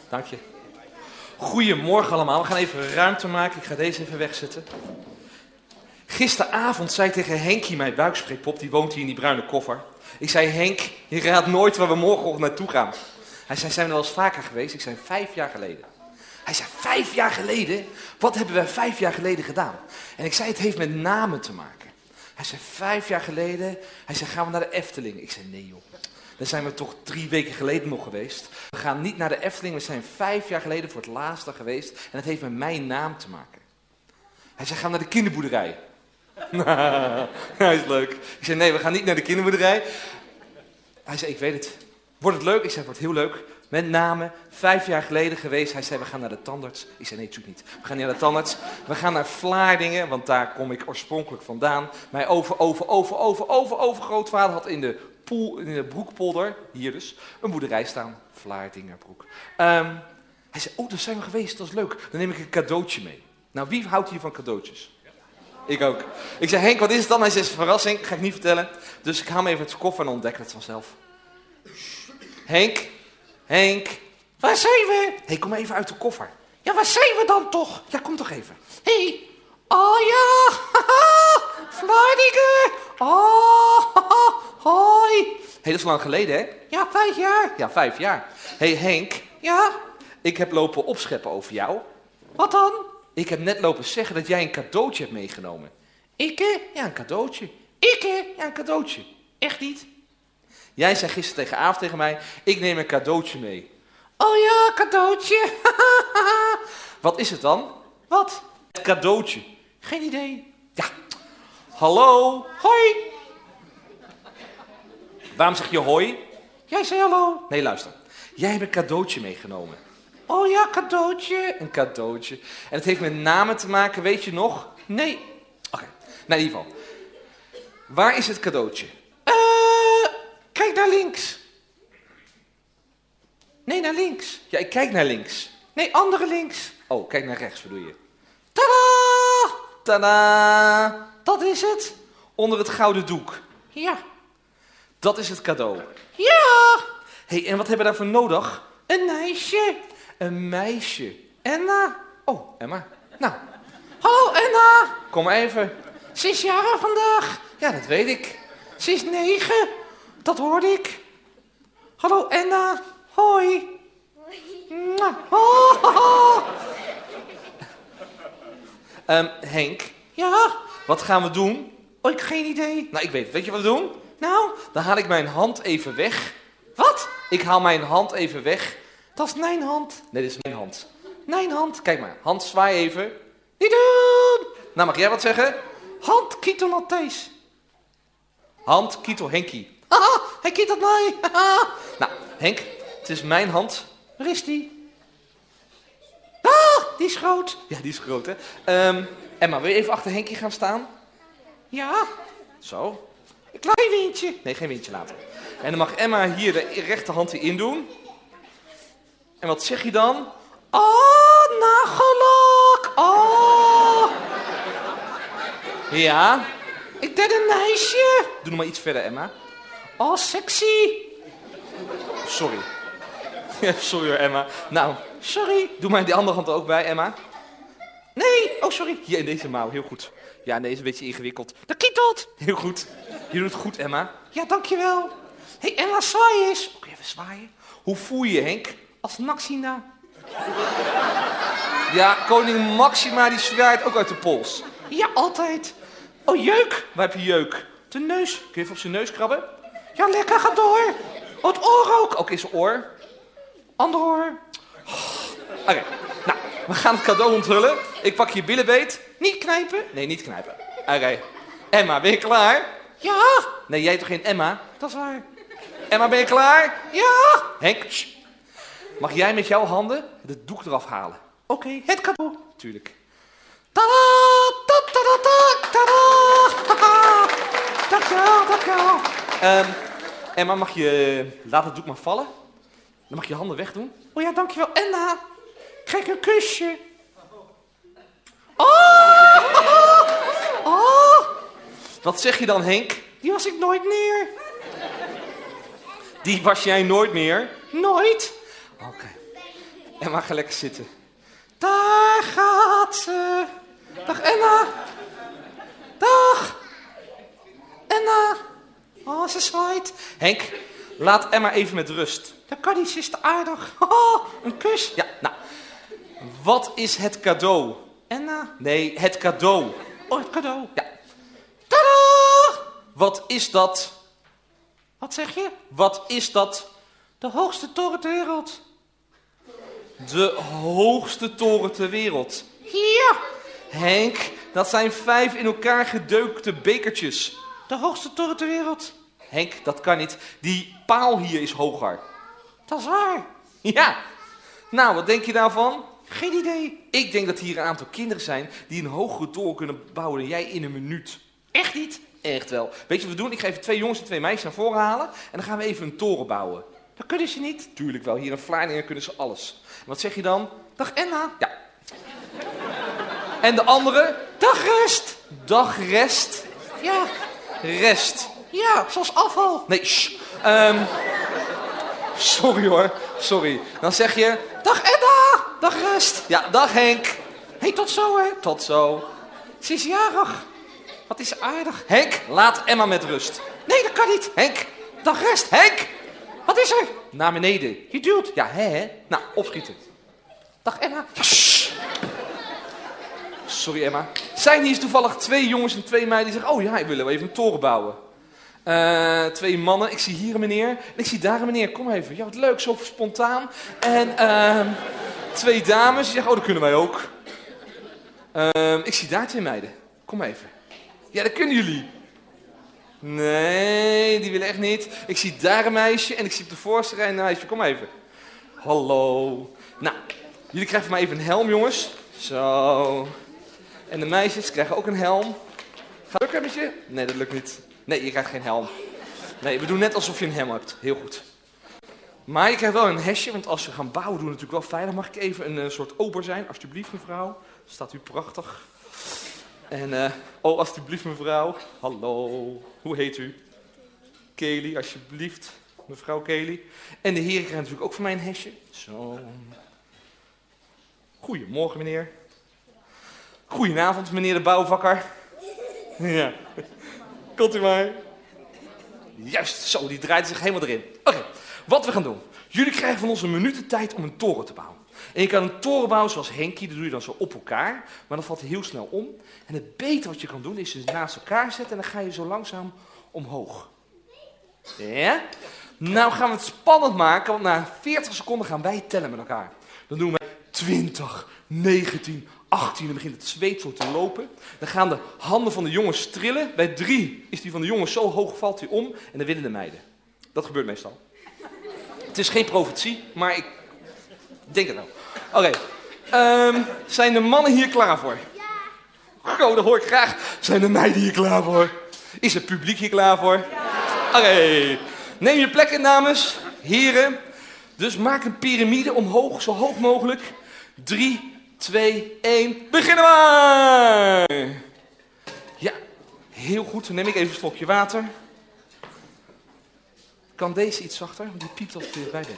Dank je. Goedemorgen allemaal. We gaan even ruimte maken. Ik ga deze even wegzetten. Gisteravond zei ik tegen Henkie, mijn buikspreekpop, die woont hier in die bruine koffer. Ik zei, Henk, je raadt nooit waar we morgenochtend naartoe gaan. Hij zei, zijn we er wel eens vaker geweest? Ik zei, 5 jaar geleden. Hij zei, 5 jaar geleden? Wat hebben we 5 jaar geleden gedaan? En ik zei, het heeft met namen te maken. Hij zei, 5 jaar geleden? Hij zei, gaan we naar de Efteling? Ik zei, nee joh. Daar zijn we toch 3 weken geleden nog geweest. We gaan niet naar de Efteling, we zijn 5 jaar geleden voor het laatste geweest. En het heeft met mijn naam te maken. Hij zei, gaan we naar de kinderboerderij? Hij is leuk. Ik zei, nee, we gaan niet naar de kinderboerderij. Hij zei, ik weet het. Wordt het leuk? Ik zei, het wordt heel leuk. Met name 5 jaar geleden geweest. Hij zei, we gaan naar de tandarts. Ik zei, nee, natuurlijk niet. We gaan niet naar de tandarts. We gaan naar Vlaardingen, want daar kom ik oorspronkelijk vandaan. Mijn overgrootvader had in de Broekpolder, hier dus, een boerderij staan. Vlaardingerbroek. Hij zei, daar zijn we geweest, dat is leuk. Dan neem ik een cadeautje mee. Nou, wie houdt hier van cadeautjes? Ik ook. Ik zei, Henk, wat is het dan? Hij zei, verrassing, ga ik niet vertellen. Dus ik haal hem even uit de koffer en ontdek het vanzelf. Henk, waar zijn we? Hé, kom even uit de koffer. Ja, waar zijn we dan toch? Ja, kom toch even. Hé, oh ja, Vlaardingen. Oh, hoi. Hé, dat is lang geleden, hè? Ja, 5 jaar. Ja, 5 jaar. Hé, Henk. Ja? Ik heb lopen opscheppen over jou. Wat dan? Ik heb net lopen zeggen dat jij een cadeautje hebt meegenomen. Ik? Ja, een cadeautje. Ik? Ja, een cadeautje. Echt niet? Jij zei gisteren tegen mij, ik neem een cadeautje mee. Oh ja, cadeautje. Wat is het dan? Wat? Het cadeautje. Geen idee. Ja. Hallo. Hoi. Waarom zeg je hoi? Jij zei hallo. Nee, luister. Jij hebt een cadeautje meegenomen. Oh ja, cadeautje. Een cadeautje. En het heeft met namen te maken, weet je nog? Nee. Oké. Nou, in ieder geval. Waar is het cadeautje? Kijk naar links. Nee, naar links. Ja, ik kijk naar links. Nee, andere links. Oh, kijk naar rechts, bedoel je. Tadaa! Tadaa! Dat is het. Onder het gouden doek. Ja. Dat is het cadeau. Ja! Hé, en wat hebben we daarvoor nodig? Een meisje. Een meisje. Emma. Oh, Emma. Nou. Hallo, Emma. Kom even. Ze is jarig vandaag. Ja, dat weet ik. Ze is 9. Dat hoorde ik. Hallo, Emma. Hoi. Hoi. Henk. Ja? Wat gaan we doen? Oh, ik heb geen idee. Nou, ik weet het. Weet je wat we doen? Nou? Dan haal ik mijn hand even weg. Wat? Ik haal mijn hand even weg. Dat is mijn hand. Nee, dit is mijn hand. Mijn hand. Kijk maar. Hand, zwaai even. Niet doen. Nou, mag jij wat zeggen? Hand, Kietel Matthijs. Hand, Kietel Henkie. Haha, hij kietelt mij. Nou, Henk, het is mijn hand. Waar is die? Ah, die is groot. Ja, die is groot, hè. Emma, wil je even achter Henkie gaan staan? Ja. Zo. Een klein windje. Nee, geen windje laten. En dan mag Emma hier de rechterhand erin doen. En wat zeg je dan? Oh, nagellak. Oh. Ja. Ik deed een meisje. Doe nog maar iets verder, Emma. Oh, sexy. Sorry. Sorry hoor, Emma. Nou, sorry. Doe maar die andere hand er ook bij, Emma. Nee. Oh, sorry. Hier in deze mouw. Heel goed. Ja, nee, is een beetje ingewikkeld. Dat kietelt. Heel goed. Je doet het goed, Emma. Ja, dankjewel. Hé, Emma, zwaai eens. Oké, even zwaaien. Hoe voel je je, Henk? Als Maxima. Ja, koningin Maxima, die zwaait ook uit de pols. Ja, altijd. Oh, jeuk. Waar heb je jeuk? De neus. Kun je even op zijn neus krabben? Ja, lekker, ga door. Oh, het oor ook. Oké, zijn oor. Ander oor. Oké, nou, we gaan het cadeau onthullen. Ik pak je billenbeet. Niet knijpen? Nee, niet knijpen. Oké. Emma, ben je klaar? Ja. Nee, jij toch geen Emma? Dat is waar. Emma, ben je klaar? Ja. Henk, mag jij met jouw handen het doek eraf halen? Oké, het cadeau. Tuurlijk. Tada! Dankjewel. Emma, mag je... Laat het doek maar vallen. Dan mag je handen wegdoen. Oh ja, dankjewel. Emma, krijg een kusje. Oh! Wat zeg je dan, Henk? Die was ik nooit meer. Die was jij nooit meer? Nooit. Oké. Emma, ga lekker zitten. Daar gaat ze. Dag Emma. Dag. Emma. Oh, ze zwaait. Henk, laat Emma even met rust. Dat kan niet, ze is te aardig. Oh, een kus. Ja, nou. Wat is het cadeau? Emma? Nee, het cadeau. Oh, het cadeau. Ja. Tadaa! Wat is dat? Wat zeg je? Wat is dat? De hoogste toren ter wereld. De hoogste toren ter wereld. Ja. Henk, dat zijn 5 in elkaar gedeukte bekertjes. De hoogste toren ter wereld. Henk, dat kan niet. Die paal hier is hoger. Dat is waar. Ja. Nou, wat denk je daarvan? Geen idee. Ik denk dat hier een aantal kinderen zijn die een hogere toren kunnen bouwen dan jij in een minuut. Echt niet? Echt wel. Weet je wat we doen? Ik ga even 2 jongens en 2 meisjes naar voren halen en dan gaan we even een toren bouwen. Dat kunnen ze niet? Tuurlijk wel. Hier in Vlaardingen kunnen ze alles. En wat zeg je dan? Dag Enna. Ja. En de andere? Dag Rest. Dag Rest. Ja. Rest. Ja, zoals afval. Nee, sorry hoor. Sorry. Dan zeg je, dag Edda. Dag Rest. Ja, dag Henk. Hey, tot zo hè. Tot zo. Ze is jarig. Wat is ze aardig. Henk, laat Emma met rust. Nee, dat kan niet. Henk, dag Rest. Henk. Wat is er? Naar beneden. Je duwt. Ja, hè? Nou, opschieten. Dag Emma. Sorry Emma. Zijn hier toevallig 2 jongens en 2 meiden die zeggen, oh ja, ik wil wel even een toren bouwen. 2 mannen. Ik zie hier een meneer. En ik zie daar een meneer. Kom even. Ja, wat leuk. Zo spontaan. En 2 dames. Die zeggen, oh, dat kunnen wij ook. Ik zie daar 2 meiden. Kom even. Ja, dat kunnen jullie. Nee, die willen echt niet. Ik zie daar een meisje en ik zie op de voorste rij een meisje. Kom even. Hallo. Nou, jullie krijgen van mij even een helm, jongens. Zo. En de meisjes krijgen ook een helm. Gaat het lukken met je? Nee, dat lukt niet. Nee, je krijgt geen helm. Nee, we doen net alsof je een helm hebt. Heel goed. Maar je krijgt wel een hesje, want als we gaan bouwen doen we natuurlijk wel veilig. Mag ik even een soort ober zijn? Alsjeblieft, mevrouw. Staat u prachtig. En, oh, alsjeblieft, mevrouw. Hallo. Hoe heet u? Kelly, alsjeblieft. Mevrouw Kelly. En de heren krijgen natuurlijk ook van mij een hesje. Zo. Goedemorgen, meneer. Goedenavond, meneer de bouwvakker. Ja. Komt u maar. Juist, zo, die draait zich helemaal erin. Oké, wat we gaan doen. Jullie krijgen van ons een minuut de tijd om een toren te bouwen. En je kan een toren bouwen zoals Henkie, dat doe je dan zo op elkaar. Maar dat valt heel snel om. En het beter wat je kan doen is ze naast elkaar zetten en dan ga je zo langzaam omhoog. Ja? Nou gaan we het spannend maken, want na 40 seconden gaan wij tellen met elkaar. Dan doen we 20, 19, 18, dan begint het zweet zo te lopen. Dan gaan de handen van de jongens trillen. Bij 3 is die van de jongens zo hoog, valt hij om en dan winnen de meiden. Dat gebeurt meestal. Het is geen profetie, maar ik denk het wel. Oké. Zijn de mannen hier klaar voor? Ja. Oh, dat hoor ik graag. Zijn de meiden hier klaar voor? Is het publiek hier klaar voor? Ja. Oké. Neem je plekken, dames, heren. Dus maak een piramide omhoog, zo hoog mogelijk. 3, 2, 1. Beginnen we! Ja, heel goed. Dan neem ik even een slokje water. Kan deze iets zachter? Want die piept als ik er bij ben.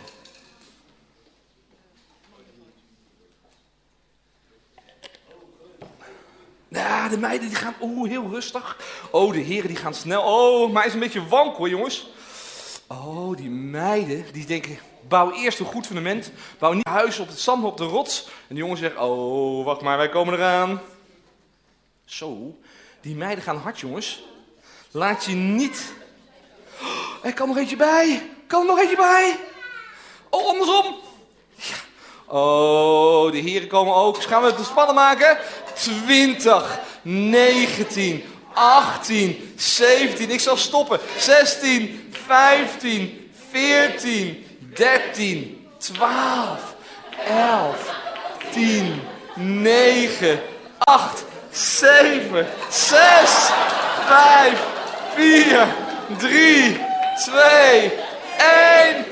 Ja, de meiden die gaan heel rustig. Oh, de heren die gaan snel. Oh, maar hij is een beetje wankel, hoor, jongens. Oh, die meiden die denken, bouw eerst een goed fundament. Bouw niet huis op het zand, op de rots. En de jongens zeggen, oh, wacht maar, wij komen eraan. Zo, die meiden gaan hard, jongens. Laat je niet... Oh, er kan nog eentje bij. Kan er nog eentje bij? Oh, andersom. Ja. Oh, de heren komen ook. Dus gaan we het te spannend maken? 20, 19, 18, 17. Ik zal stoppen. 16, 15, 14, 13, 12, 11, 10, 9, 8, 7, 6, 5, 4, 3, 2, 1.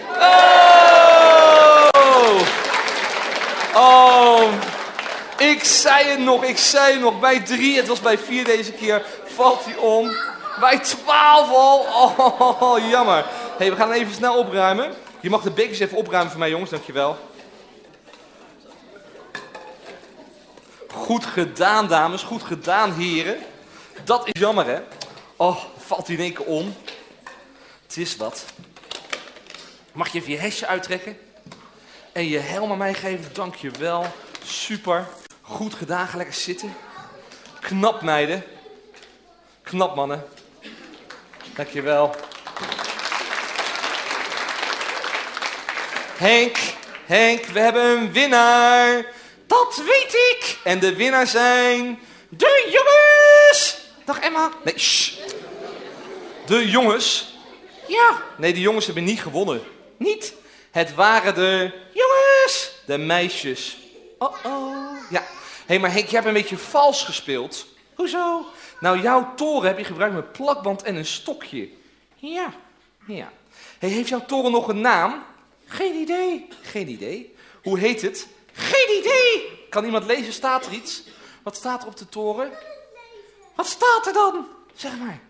Oh! Oh! Ik zei het nog. Bij 3, het was bij 4 deze keer, valt hij om. Bij 12 al. Oh, jammer. Hey, we gaan even snel opruimen. Je mag de bekers even opruimen voor mij, jongens, dankjewel. Goed gedaan, dames. Goed gedaan, heren. Dat is jammer, hè? Oh, valt hij in één keer om. Het is wat. Mag je even je hesje uittrekken? En je helm aan mij geven? Dank je wel. Super. Goed gedaan. Ga lekker zitten. Knap, meiden. Knap, mannen. Dank je wel. Henk, we hebben een winnaar. Dat weet ik. En de winnaar zijn de jongens. Dag Emma. Nee, shh. De jongens. Ja. Nee, de jongens hebben niet gewonnen. Niet. Het waren de jongens. De meisjes. Oh. Ja. Hé, maar Henk, jij hebt een beetje vals gespeeld. Hoezo? Nou, jouw toren heb je gebruikt met plakband en een stokje. Ja. Hé, heeft jouw toren nog een naam? Geen idee. Hoe heet het? Geen idee. Kan iemand lezen? Staat er iets? Wat staat er op de toren? Wat staat er dan? Zeg maar.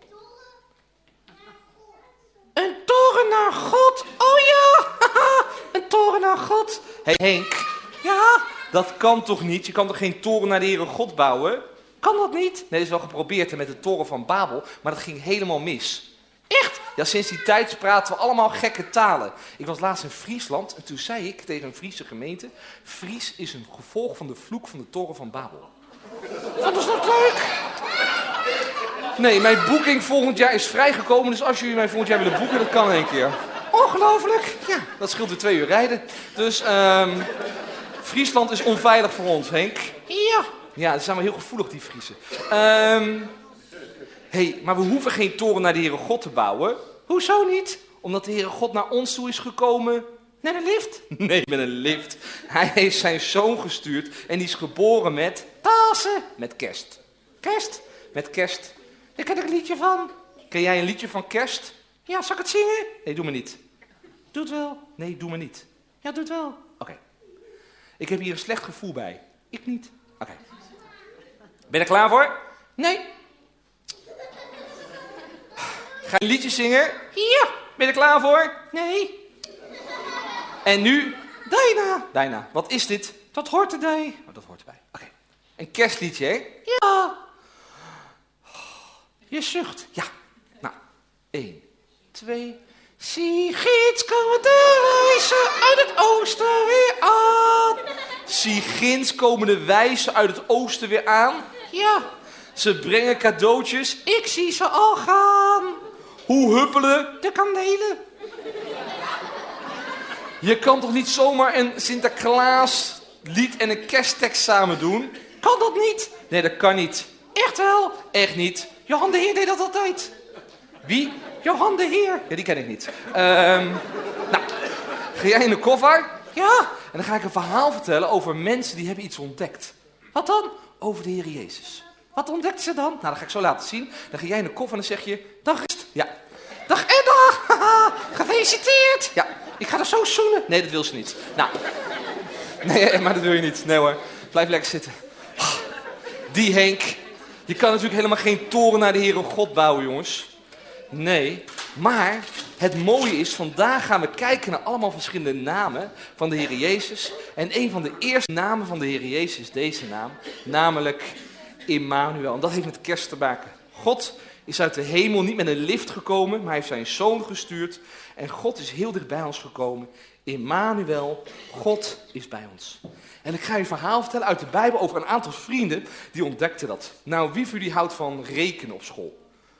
Een toren naar God. Oh ja. Een toren naar God. Hé, Henk. Ja? Dat kan toch niet? Je kan toch geen toren naar de Heere God bouwen? Kan dat niet? Nee, dat is wel geprobeerd hè, met de toren van Babel, maar dat ging helemaal mis. Echt? Ja, sinds die tijd praten we allemaal gekke talen. Ik was laatst in Friesland en toen zei ik tegen een Friese gemeente, Fries is een gevolg van de vloek van de toren van Babel. Vonden ze dat leuk? Nee, mijn boeking volgend jaar is vrijgekomen, dus als jullie mij volgend jaar willen boeken, dat kan in één keer. Ongelooflijk. Ja, dat scheelt weer 2 uur rijden. Dus, Friesland is onveilig voor ons, Henk. Ja, ze zijn wel heel gevoelig, die Friesen. Hé, maar we hoeven geen toren naar de Heere God te bouwen. Hoezo niet? Omdat de Heere God naar ons toe is gekomen met een lift. Nee, met een lift. Hij heeft zijn zoon gestuurd en die is geboren met Pasen. Met kerst. Kerst? Met kerst. Daar ken ik een liedje van. Ken jij een liedje van kerst? Ja, zal ik het zingen? Nee, doe maar niet. Doe het wel. Nee, doe maar niet. Ja, doe het wel. Oké. Ik heb hier een slecht gevoel bij. Ik niet. Oké. Ben je er klaar voor? Nee. Ga je een liedje zingen? Ja. Ben je er klaar voor? Nee. En nu? Dijna. Wat is dit? Dat hoort erbij. Oh, dat hoort erbij. Oké. Een kerstliedje, hè? Ja. Je zucht. Ja. Nou. 1, 2. Ginds komen de wijzen uit het oosten weer aan. Ginds komen de wijzen uit het oosten weer aan. Ja. Ze brengen cadeautjes. Ik zie ze al gaan. Hoe huppelen de kanelen? Je kan toch niet zomaar een Sinterklaas lied en een kersttekst samen doen? Kan dat niet? Nee, dat kan niet. Echt wel? Echt niet. Johan de Heer deed dat altijd. Wie? Johan de Heer. Ja, die ken ik niet. Nou, ga jij in de koffer? Ja. En dan ga ik een verhaal vertellen over mensen die hebben iets ontdekt. Wat dan? Over de Heer Jezus. Wat ontdekt ze dan? Nou, dat ga ik zo laten zien. Dan ga jij in de koffer en dan zeg je, dag Rust. Ja. Dag Edda. Haha, gefeliciteerd. Ja, ik ga er zo zoenen. Nee, dat wil ze niet. Nou. Nee, maar dat wil je niet. Nee hoor. Blijf lekker zitten. Die Henk. Je kan natuurlijk helemaal geen toren naar de Heere God bouwen, jongens. Nee, maar het mooie is, vandaag gaan we kijken naar allemaal verschillende namen van de Heer Jezus. En een van de eerste namen van de Heer Jezus is deze naam, namelijk Immanuel. En dat heeft met kerst te maken. God is uit de hemel niet met een lift gekomen, maar hij heeft zijn zoon gestuurd. En God is heel dicht bij ons gekomen. Immanuel, God is bij ons. En ik ga je een verhaal vertellen uit de Bijbel over een aantal vrienden die ontdekten dat. Nou, wie van jullie houdt van rekenen op school?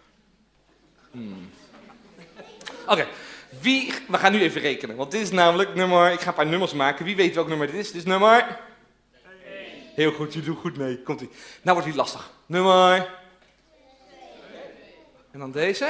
Oké, we gaan nu even rekenen, want dit is namelijk nummer, ik ga een paar nummers maken. Wie weet welk nummer dit is? Dit is nummer 1. Heel goed, je doet goed mee. Komt-ie. Nou wordt het lastig. Nummer 2. En dan deze.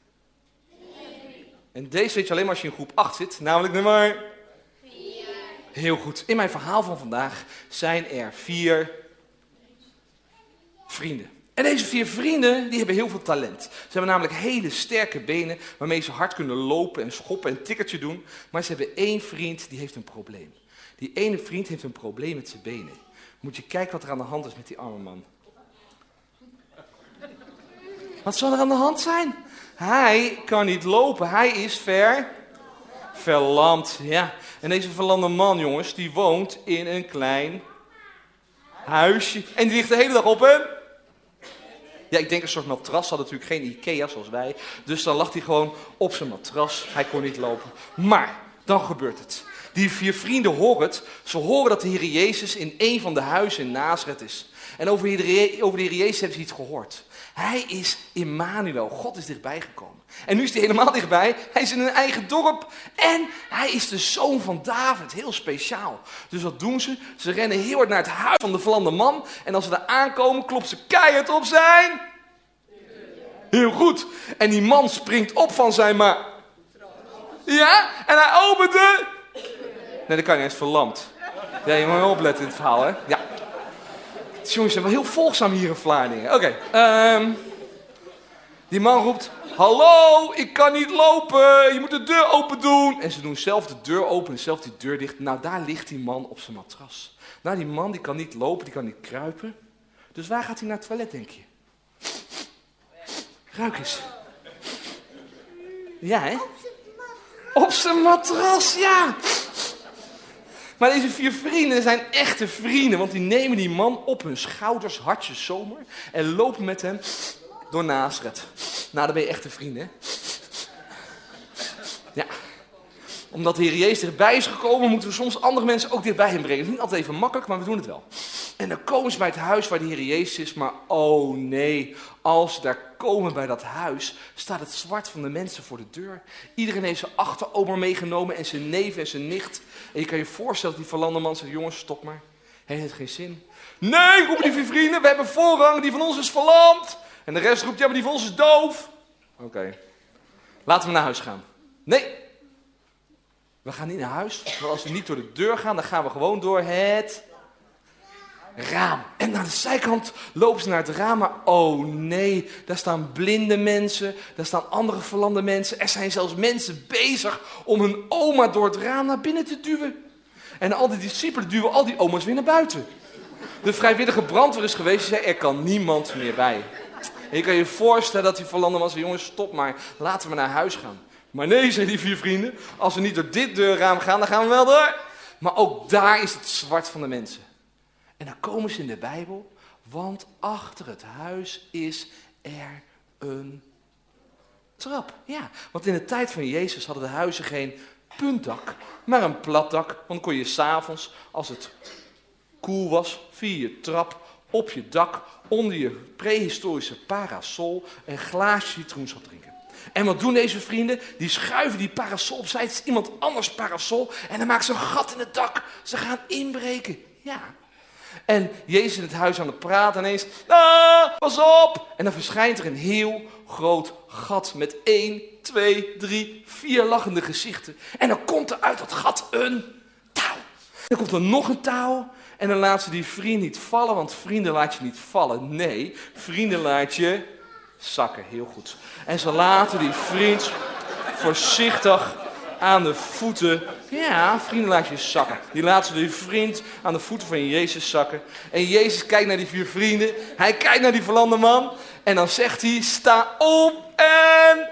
3. En deze weet je alleen maar als je in groep 8 zit, namelijk nummer 4. Heel goed. In mijn verhaal van vandaag zijn er 4 vrienden. En deze 4 vrienden, die hebben heel veel talent. Ze hebben namelijk hele sterke benen, waarmee ze hard kunnen lopen en schoppen en een tikkertje doen. Maar ze hebben 1 vriend, die heeft een probleem. Die ene vriend heeft een probleem met zijn benen. Moet je kijken wat er aan de hand is met die arme man. Wat zal er aan de hand zijn? Hij kan niet lopen, hij is verlamd. Ja. En deze verlamde man, jongens, die woont in een klein huisje. En die ligt de hele dag op hem. Ja, ik denk een soort matras. Had natuurlijk geen Ikea zoals wij. Dus dan lag hij gewoon op zijn matras. Hij kon niet lopen. Maar, dan gebeurt het. Die 4 vrienden horen het. Ze horen dat de Heer Jezus in een van de huizen in Nazareth is. En over de Heer Jezus hebben ze iets gehoord. Hij is Immanuel. God is dichtbij gekomen. En nu is hij helemaal dichtbij. Hij is in een eigen dorp. En hij is de zoon van David. Heel speciaal. Dus wat doen ze? Ze rennen heel hard naar het huis van de verlamde man. En als ze daar aankomen, klopt ze keihard op zijn. Heel goed. En die man springt op van zijn maar. Ja? En hij opent de. Nee, dat kan niet eens, verlamd. Ja, je moet wel opletten in het verhaal, hè? Ja. De jongens zijn wel heel volgzaam hier in Vlaardingen. Oké. Die man roept, hallo, ik kan niet lopen, je moet de deur open doen. En ze doen zelf de deur open en zelf die deur dicht. Nou, daar ligt die man op zijn matras. Nou, die man die kan niet lopen, die kan niet kruipen. Dus waar gaat hij naar het toilet, denk je? Ruik eens. Ja, hè? Op zijn matras, ja. Maar deze 4 vrienden zijn echte vrienden, want die nemen die man op hun schouders, hartje zomer, en lopen met hem door Nazareth. Nou, dan ben je echte vrienden, hè? Ja. Omdat de Heer Jezus dichtbij is gekomen, moeten we soms andere mensen ook dichtbij hem brengen. Het is niet altijd even makkelijk, maar we doen het wel. En dan komen ze bij het huis waar de Heer Jezus is, maar oh nee, als ze daar komen bij dat huis, staat het zwart van de mensen voor de deur. Iedereen heeft zijn achteromer meegenomen en zijn neef en zijn nicht. En je kan je voorstellen dat die verlamde man zegt, jongens, stop maar. Hij heeft geen zin. Nee, roepen die 4 vrienden, we hebben voorrang, die van ons is verlamd. En de rest roept, ja, maar die van ons is doof. Oké. Laten we naar huis gaan. Nee. We gaan niet naar huis. Want als we niet door de deur gaan, dan gaan we gewoon door het raam. En naar de zijkant lopen ze naar het raam. Maar oh nee, daar staan blinde mensen. Daar staan andere verlamde mensen. Er zijn zelfs mensen bezig om hun oma door het raam naar binnen te duwen. En al die discipelen duwen al die oma's weer naar buiten. De vrijwillige brandweer is geweest. Die zei, er kan niemand meer bij. En je kan je voorstellen dat die verlamde man zei, jongens, stop maar, laten we naar huis gaan. Maar nee, zei die 4 vrienden, als we niet door dit deurraam gaan, dan gaan we wel door. Maar ook daar is het zwart van de mensen. En dan komen ze in de Bijbel, want achter het huis is er een trap. Ja, want in de tijd van Jezus hadden de huizen geen puntdak, maar een plat dak. Want dan kon je 's avonds, als het koel was, via je trap, op je dak, onder je prehistorische parasol, een glaasje citroensap drinken. En wat doen deze vrienden? Die schuiven die parasol opzij. Het is iemand anders parasol. En dan maken ze een gat in het dak. Ze gaan inbreken. Ja. En Jezus in het huis aan het praten. En ineens, pas op. En dan verschijnt er een heel groot gat. Met 1, 2, 3, 4 lachende gezichten. En dan komt er uit dat gat een touw. Dan komt er nog een touw. En dan laat ze die vriend niet vallen. Want vrienden laat je niet vallen. Nee, vrienden laat je zakken. Heel goed. En ze laten die vriend voorzichtig aan de voeten. Ja, vrienden laat je zakken. Die laten die vriend aan de voeten van Jezus zakken. En Jezus kijkt naar die 4 vrienden. Hij kijkt naar die verlamde man. En dan zegt hij, sta op en...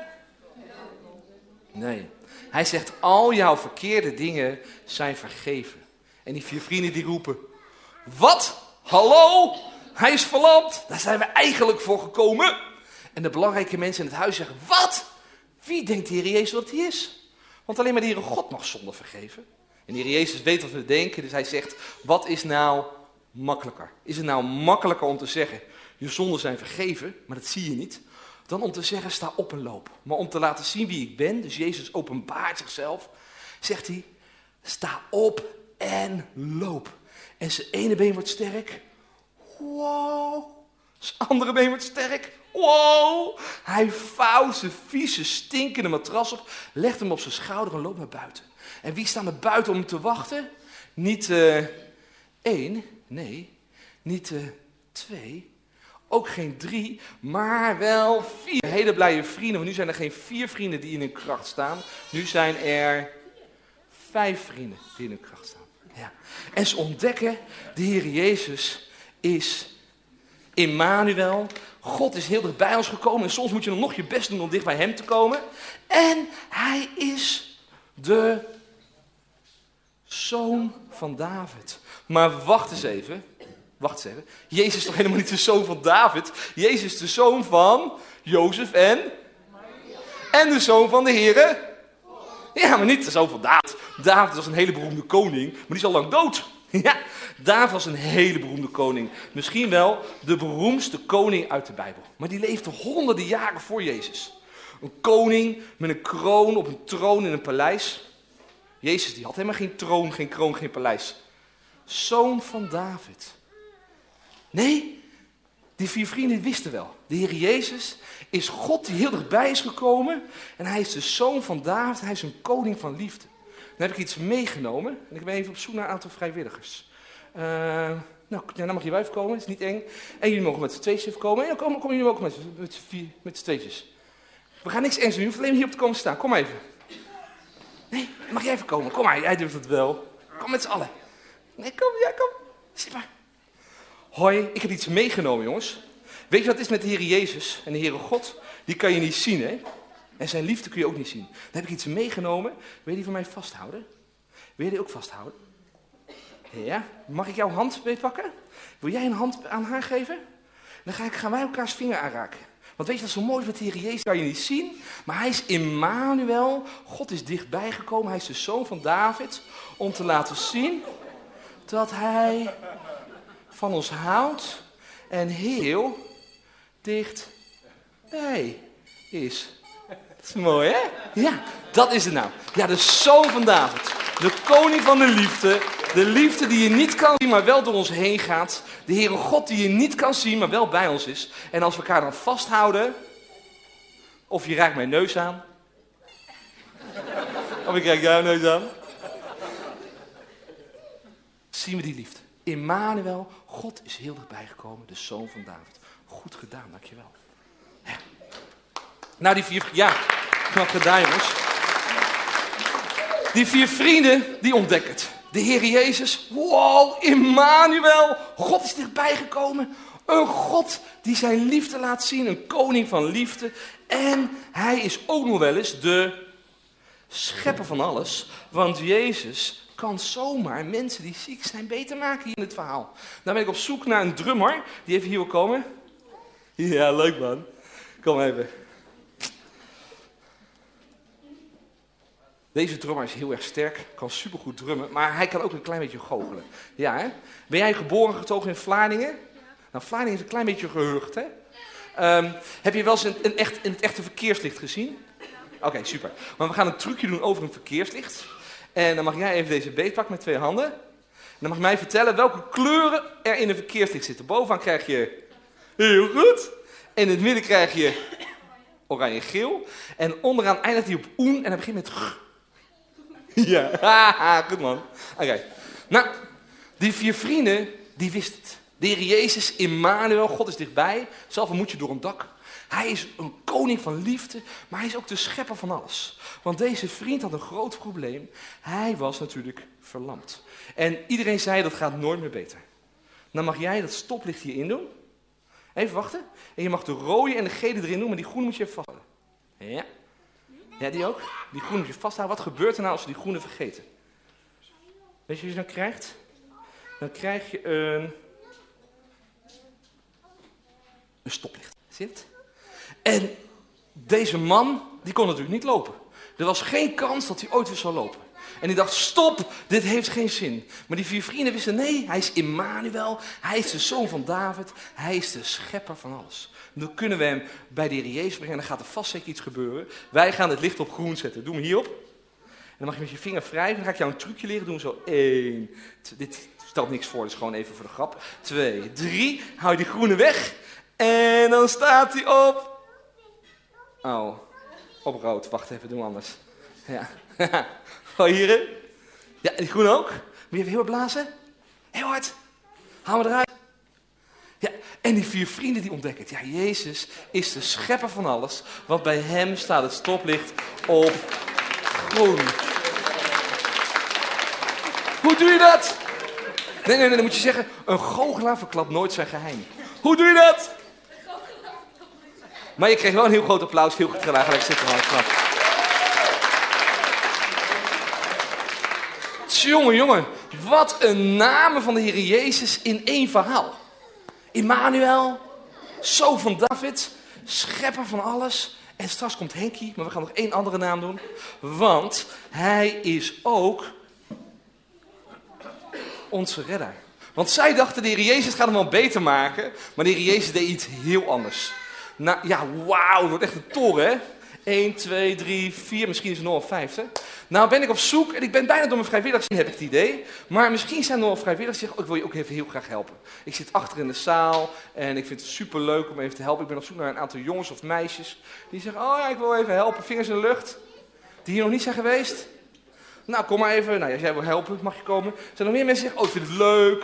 Nee. Hij zegt, al jouw verkeerde dingen zijn vergeven. En die 4 vrienden die roepen, wat? Hallo? Hij is verlamd. Daar zijn we eigenlijk voor gekomen. En de belangrijke mensen in het huis zeggen, wat? Wie denkt de Heer Jezus dat hij is? Want alleen maar de Heere God mag zonde vergeven. En de Heer Jezus weet wat we denken, dus hij zegt, wat is nou makkelijker? Is het nou makkelijker om te zeggen, je zonden zijn vergeven, maar dat zie je niet, dan om te zeggen, sta op en loop. Maar om te laten zien wie ik ben, dus Jezus openbaart zichzelf, zegt hij, sta op en loop. En zijn ene been wordt sterk. Wow. Zijn andere been wordt sterk. Wow. Hij vouwt zijn vieze, stinkende matras op, legt hem op zijn schouder en loopt naar buiten. En wie staat er buiten om hem te wachten? Niet 1, nee, niet 2, ook geen 3, maar wel 4 hele blije vrienden. Want nu zijn er geen 4 vrienden die in hun kracht staan. Nu zijn er 5 vrienden die in hun kracht staan. Ja. En ze ontdekken, de Heer Jezus is Immanuel. God is heel dicht bij ons gekomen. En soms moet je nog je best doen om dicht bij hem te komen. En hij is de zoon van David. Maar wacht eens even. Wacht eens even. Jezus is toch helemaal niet de zoon van David? Jezus is de zoon van Jozef en de zoon van de Here. Ja, maar niet de zoon van David. David was een hele beroemde koning, maar die is al lang dood. Ja, David was een hele beroemde koning. Misschien wel de beroemdste koning uit de Bijbel. Maar die leefde honderden jaren voor Jezus. Een koning met een kroon op een troon in een paleis. Jezus die had helemaal geen troon, geen kroon, geen paleis. Zoon van David. Nee, die 4 vrienden wisten wel. De Heer Jezus is God die heel dichtbij is gekomen. En hij is de zoon van David. Hij is een koning van liefde. Dan heb ik iets meegenomen. En ik ben even op zoek naar een aantal vrijwilligers. Dan mag je wel even komen, het is niet eng. En jullie mogen met z'n tweetjes even komen. En dan komen jullie ook met z'n tweetjes. We gaan niks engs doen, je hoeft alleen hier op te komen staan. Kom maar even. Nee, mag jij even komen? Kom maar, jij durft het wel. Kom met z'n allen. Nee, kom, ja, kom. Zit maar. Hoi, ik heb iets meegenomen, jongens. Weet je wat het is met de Heer Jezus en de Heere God? Die kan je niet zien, hè? En zijn liefde kun je ook niet zien. Dan heb ik iets meegenomen. Wil je die van mij vasthouden? Wil je die ook vasthouden? Ja. Mag ik jouw hand beetpakken? Wil jij een hand aan haar geven? Dan gaan wij elkaars vinger aanraken. Want weet je wat zo mooi is met de Heer Jezus? Kan je niet zien. Maar hij is Immanuel. God is dichtbij gekomen. Hij is de zoon van David. Om te laten zien dat hij van ons houdt. En heel dichtbij is. Dat is mooi, hè? Ja, dat is het nou. Ja, de zoon van David. De koning van de liefde. De liefde die je niet kan zien, maar wel door ons heen gaat. De Heere God die je niet kan zien, maar wel bij ons is. En als we elkaar dan vasthouden. Of je raakt mijn neus aan. Of ik raak jouw neus aan. Zien we die liefde. Immanuel, God is heel dichtbij gekomen. De zoon van David. Goed gedaan, dankjewel. Ja. Nou, die 4... Ja, knap gedaan, jongens. Die 4 vrienden, die ontdekken het. De Heer Jezus, wow, Immanuel, God is dichtbij gekomen. Een God die zijn liefde laat zien, een koning van liefde. En hij is ook nog wel eens de schepper van alles. Want Jezus kan zomaar mensen die ziek zijn beter maken hier in het verhaal. Dan ben ik op zoek naar een drummer, die even hier wil komen. Ja, leuk man. Kom even. Deze drummer is heel erg sterk, kan supergoed drummen, maar hij kan ook een klein beetje goochelen. Ja, hè? Ben jij geboren en getogen in Vlaardingen? Nou, Vlaardingen is een klein beetje gehucht, hè? Heb je wel eens in het echte verkeerslicht gezien? Oké, super. Maar we gaan een trucje doen over een verkeerslicht. En dan mag jij even deze beet pakken met 2 handen. En dan mag je mij vertellen welke kleuren er in een verkeerslicht zitten. Bovenaan krijg je heel goed. En in het midden krijg je oranje-geel. En onderaan eindigt hij op oen en dan begint met g. Ja, goed man. Oké. Nou, die 4 vrienden, die wisten het. De Heer Jezus, Immanuel, God is dichtbij. Zelf moet je door een dak. Hij is een koning van liefde, maar hij is ook de schepper van alles. Want deze vriend had een groot probleem. Hij was natuurlijk verlamd. En iedereen zei, dat gaat nooit meer beter. Dan mag jij dat stoplicht hierin doen. Even wachten. En je mag de rode en de gele erin doen, maar die groene moet je even vasthouden. Ja. Ja, die ook? Die groene moet je vasthouden. Wat gebeurt er nou als we die groene vergeten? Weet je wat je dan krijgt? Dan krijg je een stoplicht. Zie je het? En deze man, die kon natuurlijk niet lopen. Er was geen kans dat hij ooit weer zou lopen. En die dacht, stop, dit heeft geen zin. Maar die 4 vrienden wisten, nee, hij is Immanuel. Hij is de zoon van David. Hij is de schepper van alles. En dan kunnen we hem bij de Heer Jezus brengen. En dan gaat er vast zeker iets gebeuren. Wij gaan het licht op groen zetten. Doe hem hierop. En dan mag je met je vinger wrijven. Dan ga ik jou een trucje leren. Doen we zo 1. Dit stelt niks voor, dus gewoon even voor de grap. 2, 3. Hou je die groene weg. En dan staat hij op... Oh, op rood. Wacht even, doen we anders. Ja. Oh, hierin. Ja, die groene ook. Moet je even heel hard blazen? Heel hard. Haal me eruit. Ja, en die 4 vrienden die ontdekken het. Ja, Jezus is de schepper van alles. Want bij hem staat het stoplicht op groen. Hoe doe je dat? Nee, dan moet je zeggen, een goochelaar verklapt nooit zijn geheim. Hoe doe je dat? Maar je kreeg wel een heel groot applaus. Heel goed gedaan. Gelijk zitten, man. Knap. Jongen, wat een namen van de Heer Jezus in één verhaal. Immanuel, zoon van David, schepper van alles. En straks komt Henkie, maar we gaan nog één andere naam doen. Want hij is ook onze redder. Want zij dachten, de Heer Jezus gaat hem wel beter maken. Maar de Heer Jezus deed iets heel anders. Nou ja, wauw, het wordt echt een toren, hè? 1, 2, 3, 4, misschien is het nog wel 5, hè? Nou ben ik op zoek, en ik ben bijna door mijn vrijwilligers heen, heb ik het idee. Maar misschien zijn er nog wel vrijwilligers die zeggen, ik wil je ook even heel graag helpen. Ik zit achter in de zaal en ik vind het super leuk om even te helpen. Ik ben op zoek naar een aantal jongens of meisjes die zeggen, oh ja, ik wil even helpen, vingers in de lucht. Die hier nog niet zijn geweest. Nou, kom maar even. Nou, als jij wil helpen, mag je komen. Er zijn nog meer mensen die zeggen, oh, ik vind het leuk.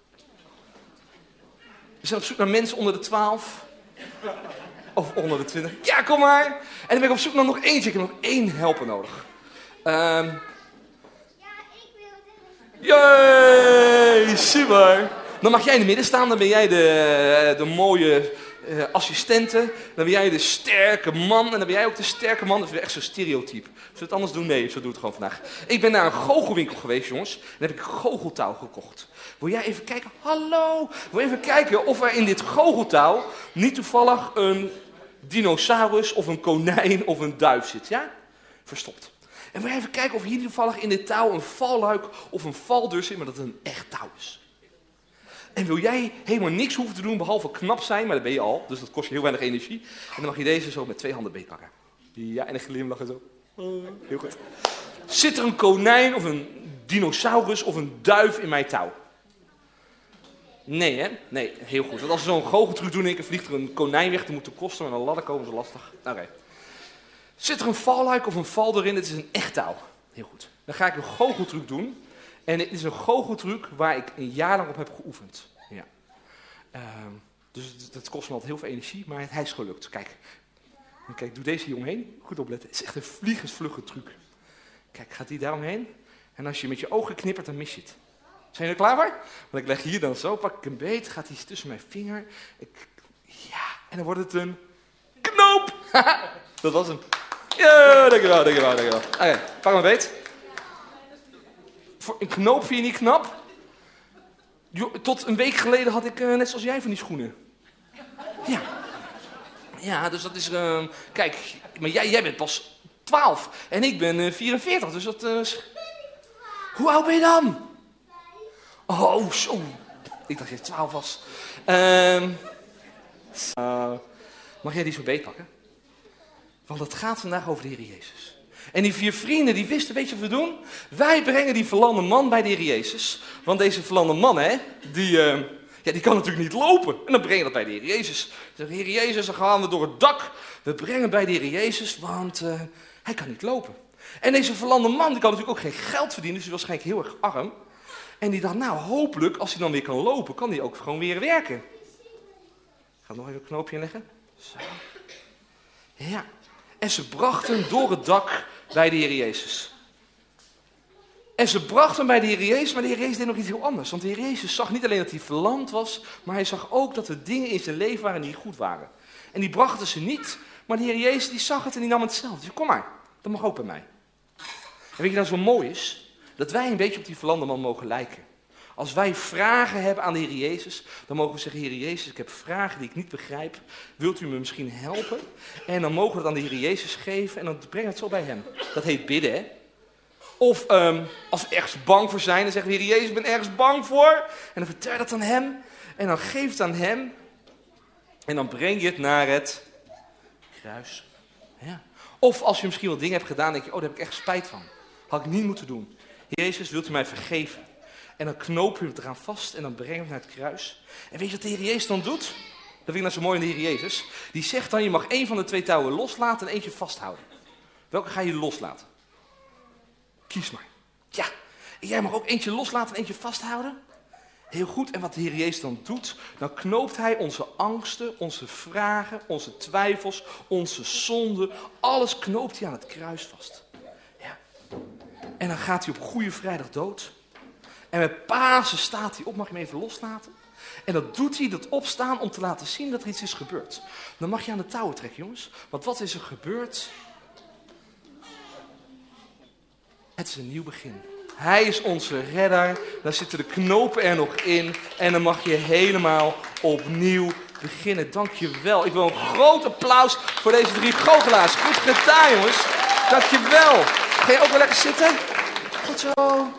We zijn op zoek naar mensen onder de 12. Of onder de 20. Ja, kom maar. En dan ben ik op zoek naar nog eentje. Ik heb nog 1 helper nodig. Ja, ik wil het. Jee, super. Dan mag jij in het midden staan. Dan ben jij de mooie assistente. Dan ben jij de sterke man. En dan ben jij ook de sterke man. Dat is weer echt zo'n stereotype. Zullen we het anders doen? Nee, zo doen we het gewoon vandaag. Ik ben naar een goochelwinkel geweest, jongens. En dan heb ik goocheltouw gekocht. Wil jij even kijken? Hallo. Wil je even kijken of er in dit goocheltouw niet toevallig een dinosaurus of een konijn of een duif zit? Ja? Verstopt. En wil jij even kijken of hier toevallig in dit touw een valluik of een valdeur zit, maar dat het een echt touw is? En wil jij helemaal niks hoeven te doen behalve knap zijn, maar dat ben je al, dus dat kost je heel weinig energie. En dan mag je deze zo met 2 handen beetpakken. Ja, en een glimlachen zo. Oh, heel goed. Zit er een konijn of een dinosaurus of een duif in mijn touw? Nee, hè? Nee, heel goed. Want als we zo'n goocheltruc doen, dan vliegt er een konijn weg, dan moet de kosten met een ladder komen, zo lastig. Oké. Zit er een valluik of een val erin? Het is een echt touw. Heel goed. Dan ga ik een goocheltruc doen. En het is een goocheltruc waar ik een jaar lang op heb geoefend. Ja. Dus dat kost me altijd heel veel energie, maar hij is gelukt. Kijk, doe deze hier omheen. Goed opletten. Het is echt een vliegensvlugge truc. Kijk, gaat die daar omheen? En als je met je ogen knippert, dan mis je het. Zijn jullie er klaar voor? Want ik leg hier dan zo, pak ik een beet, gaat hij tussen mijn vinger. Ja, en dan wordt het een knoop. Dat was hem. Ja, dankjewel. Oké, pak maar beet. Voor een knoop vind je niet knap? Tot een week geleden had ik net zoals jij van die schoenen. Ja. Ja, dus dat is... kijk, maar jij bent pas 12 en ik ben 44, dus dat... Hoe oud ben je dan? Oh, zo. Ik dacht dat je 12 was. Mag jij die zo beetpakken? Want het gaat vandaag over de Heer Jezus. En die 4 vrienden, die wisten, weet je wat we doen? Wij brengen die verlamde man bij de Heer Jezus. Want deze verlamde man, hè, die kan natuurlijk niet lopen. En dan brengen we dat bij de Heer Jezus. Ze zeggen, Heer Jezus, dan gaan we door het dak. We brengen bij de Heer Jezus, want hij kan niet lopen. En deze verlamde man, die kan natuurlijk ook geen geld verdienen, dus die was waarschijnlijk heel erg arm. En die dacht, nou, hopelijk, als hij dan weer kan lopen, kan hij ook gewoon weer werken. Ik ga nog even een knoopje inleggen. Zo. Ja. En ze brachten hem door het dak bij de Heer Jezus. En ze brachten hem bij de Heer Jezus, maar de Heer Jezus deed nog iets heel anders. Want de Heer Jezus zag niet alleen dat hij verlamd was, maar hij zag ook dat er dingen in zijn leven waren die goed waren. En die brachten ze niet, maar de Heer Jezus die zag het en die nam het zelf. Die zei, kom maar, dat mag ook bij mij. En weet je nou zo mooi is? Dat wij een beetje op die verlamde man mogen lijken. Als wij vragen hebben aan de Heer Jezus, dan mogen we zeggen, Heer Jezus, ik heb vragen die ik niet begrijp. Wilt u me misschien helpen? En dan mogen we het aan de Heer Jezus geven en dan brengen we het zo bij hem. Dat heet bidden, hè? Of als we ergens bang voor zijn, dan zeggen we, Heer Jezus, ik ben ergens bang voor. En dan vertel je dat aan hem. En dan geef het aan hem. En dan breng je het naar het kruis. Ja. Of als je misschien wel dingen hebt gedaan, denk je, oh, daar heb ik echt spijt van. Had ik niet moeten doen. Heer Jezus, wilt u mij vergeven? En dan knopen we het eraan vast en dan brengen we het naar het kruis. En weet je wat de Heer Jezus dan doet? Dat vind ik nou zo mooi in de Heer Jezus. Die zegt dan, je mag 1 van de 2 touwen loslaten en eentje vasthouden. Welke ga je loslaten? Kies maar. Ja, en jij mag ook eentje loslaten en eentje vasthouden. Heel goed, en wat de Heer Jezus dan doet, dan knoopt hij onze angsten, onze vragen, onze twijfels, onze zonden, alles knoopt hij aan het kruis vast. Ja. En dan gaat hij op Goede Vrijdag dood. En met Pasen staat hij op, mag je hem even loslaten? En dat doet hij, dat opstaan, om te laten zien dat er iets is gebeurd. Dan mag je aan de touwen trekken, jongens. Want wat is er gebeurd? Het is een nieuw begin. Hij is onze redder. Dan zitten de knopen er nog in. En dan mag je helemaal opnieuw beginnen. Dankjewel. Ik wil een groot applaus voor deze 3 goochelaars. Goed gedaan, jongens. Dankjewel. Ga je ook wel lekker zitten? Goed zo.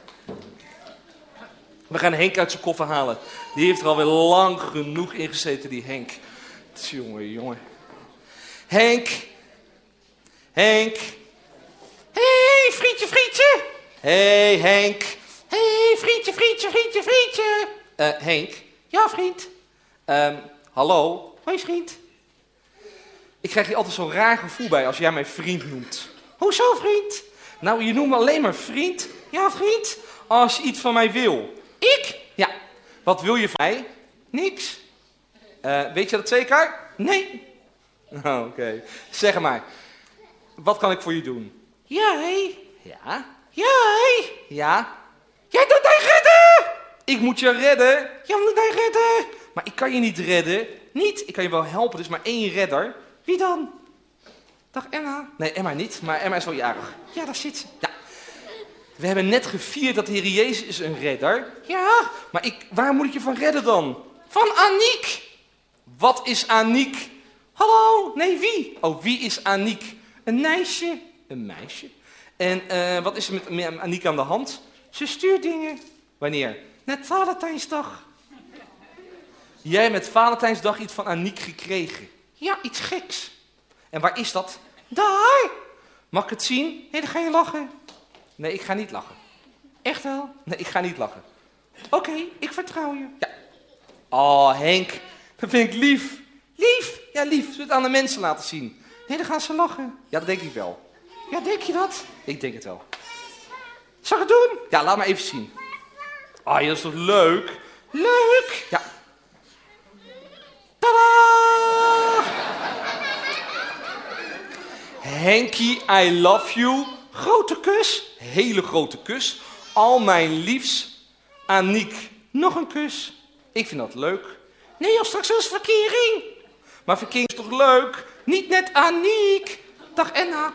We gaan Henk uit zijn koffer halen. Die heeft er alweer lang genoeg in gezeten, die Henk. Jongen. Henk. Henk. Hey, vriendje. Hey, Henk. Hey, vriendje. Henk. Ja, vriend. Hallo. Hoi, vriend. Ik krijg hier altijd zo'n raar gevoel bij als jij mij vriend noemt. Hoezo, vriend? Nou, je noemt me alleen maar vriend. Ja, vriend. Als je iets van mij wil. Ik? Ja. Wat wil je van mij? Niks. Weet je dat zeker? Nee. Oké. Zeg maar. Wat kan ik voor je doen? Jij? Ja. Jij? Ja. Jij doet mij redden! Ik moet je redden. Jij moet mij redden. Maar ik kan je niet redden. Niet? Ik kan je wel helpen, er is maar 1 redder. Wie dan? Dag Emma. Nee, Emma niet, maar Emma is wel jarig. Ja, daar zit ze. Ja. We hebben net gevierd dat de Heer Jezus is een redder. Ja. Maar waar moet ik je van redden dan? Van Aniek. Wat is Aniek? Hallo? Nee, wie? Oh, wie is Aniek? Een meisje. Een meisje? En wat is er met Aniek aan de hand? Ze stuurt dingen. Wanneer? Net Valentijnsdag. Jij hebt met Valentijnsdag iets van Aniek gekregen. Ja, iets geks. En waar is dat? Daar. Mag ik het zien? Nee, dan ga je lachen. Nee, ik ga niet lachen. Echt wel? Nee, ik ga niet lachen. Oké, ik vertrouw je. Ja. Oh, Henk. Dat vind ik lief. Lief? Ja, lief. Zullen we het aan de mensen laten zien? Nee, dan gaan ze lachen. Ja, dat denk ik wel. Ja, denk je dat? Ik denk het wel. Zal ik het doen? Ja, laat maar even zien. Ah, ja, dat is toch leuk? Leuk! Ja. Tadaa! Henkie, I love you. Grote kus. Hele grote kus. Al mijn liefs. Aniek. Nog een kus. Ik vind dat leuk. Nee, als straks is verkering. Maar verkering is toch leuk? Niet net Aniek. Dag Enna.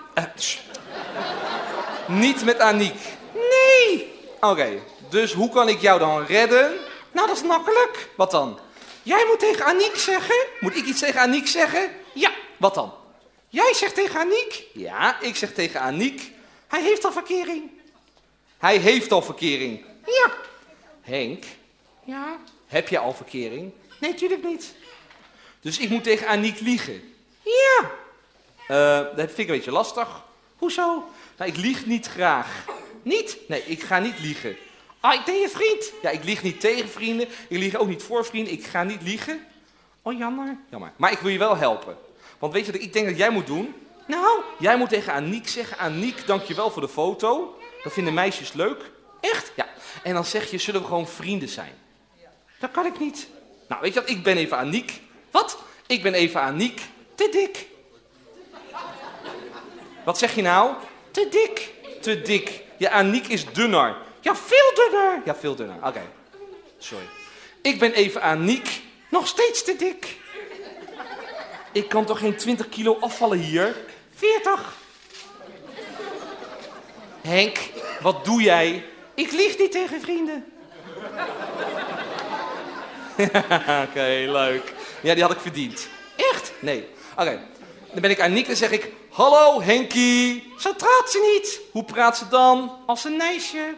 Niet met Aniek. Nee. Oké, dus hoe kan ik jou dan redden? Nou, dat is makkelijk. Wat dan? Jij moet tegen Aniek zeggen. Moet ik iets tegen Aniek zeggen? Ja. Wat dan? Jij zegt tegen Aniek. Ja, ik zeg tegen Aniek. Hij heeft al verkering. Hij heeft al verkering. Ja. Henk. Ja. Heb je al verkering? Nee, tuurlijk niet. Dus ik moet tegen Aniek liegen. Ja. Dat vind ik een beetje lastig. Hoezo? Nou, ik lieg niet graag. Niet? Nee, ik ga niet liegen. Ah, ik ben je vriend. Ja, ik lieg niet tegen vrienden. Ik lieg ook niet voor vrienden. Ik ga niet liegen. Oh, jammer. Jammer. Maar ik wil je wel helpen. Want weet je wat ik denk dat jij moet doen? Nou, jij moet tegen Aniek zeggen. Aniek, dankjewel voor de foto. Dat vinden meisjes leuk. Echt? Ja. En dan zeg je, zullen we gewoon vrienden zijn? Dat kan ik niet. Nou, weet je wat? Ik ben even Aniek. Wat? Ik ben even Aniek. Te dik. Wat zeg je nou? Te dik. Te dik. Ja, Aniek is dunner. Ja, veel dunner. Ja, veel dunner. Oké. Sorry. Ik ben even Aniek. Nog steeds te dik. Ik kan toch geen 20 kilo afvallen hier? 40. Henk, wat doe jij? Ik lieg niet tegen vrienden. Oké, leuk. Ja, die had ik verdiend. Echt? Nee. Oké. Dan ben ik Aniek en zeg ik... Hallo, Henkie. Zo praat ze niet. Hoe praat ze dan? Als een meisje.